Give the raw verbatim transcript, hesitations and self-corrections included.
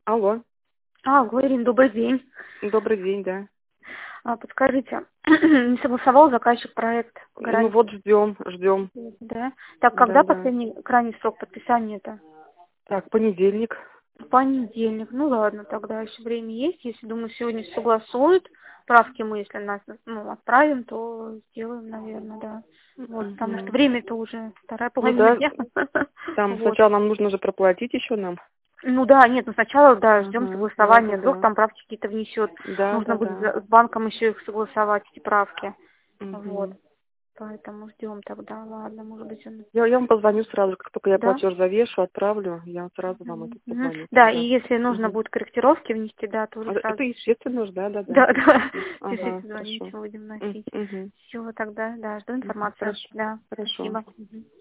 Алло. Алло, Ирина, добрый день. Добрый день, да. А, подскажите, не согласовал заказчик проект Ну гарантии? вот ждем, ждем. Да. Так, когда Да, да. последний крайний срок подписания-то? Так, понедельник. В понедельник. Ну ладно, тогда еще время есть. Если, думаю, сегодня согласуют, правки мы, если нас ну, отправим, то сделаем, наверное, да. Вот, потому что Мгм. время-то уже вторая Ну половина да, дня. там Вот. сначала нам нужно же проплатить еще нам. Ну да, нет, ну сначала, да, ждем Ага, да, да, согласования, вдруг да. там правки какие-то внесет. Да, Нужно да, будет да. за- с банком еще их согласовать, эти правки. Вот. Мгм. Поэтому ждем тогда, ладно, может быть он... Я, я вам позвоню сразу, как только я Да? платеж завешу, отправлю, я сразу вам это Мгм. Мгм. позвоню Да, и тогда. если нужно Мгм. будет корректировки внести, да, А тоже это сразу. естественно же, да, да, да. Да, да, Ага, пишите, хорошо. звоните, будем М, носить. мгм. Все, тогда, да, жду Мгм. информацию. Хорошо, Да, хорошо. спасибо. Мгм.